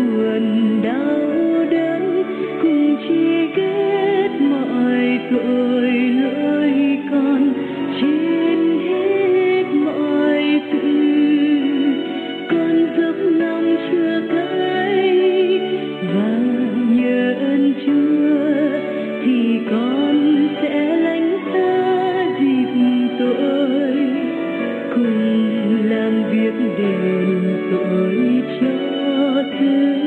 buồn đau đớn, cùng chia ghét mọi tội lỗi con, trên hết mọi sự con dốc lòng chưa cãi, và nhờ ơn Chúa thì con sẽ lánh xa dịp tội, cùng làm việc đền tội cho thương.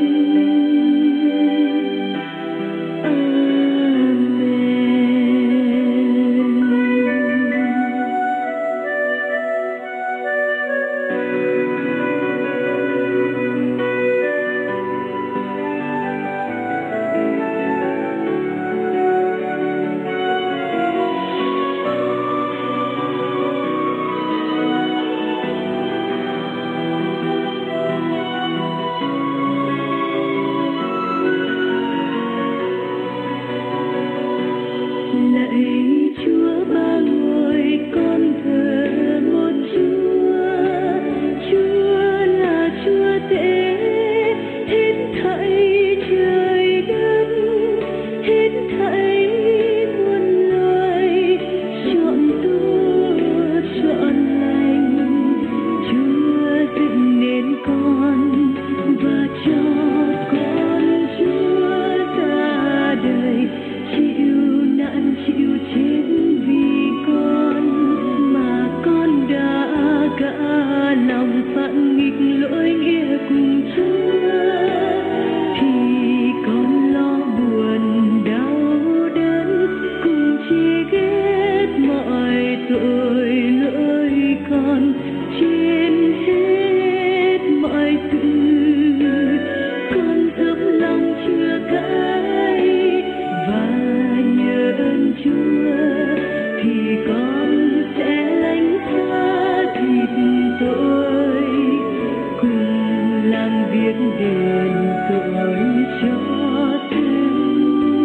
Lạy Chúa ba ngôi, con thờ một Chúa, Chúa là Chúa tể hết thảy trời đất, hết thảy muôn loài, chọn tốt chọn lành. Chúa dựng nên con và cho con Chúa ra đời, chịu nạn chịu chết vì con, mà con đã cả lòng phận nghịch lỗi nghĩa cùng Chúa, thì con lo buồn đau đớn, cùng chia ghét mọi tội lỗi con, trên hết mọi sự con dốc lòng chưa cãi, và nhờ ơn Chúa thì con sẽ lánh xa thịt tội, cùng làm việc đền tội cho thương.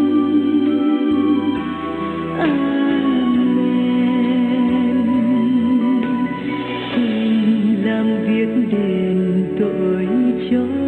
Amen. Cùng làm việc đền tội cho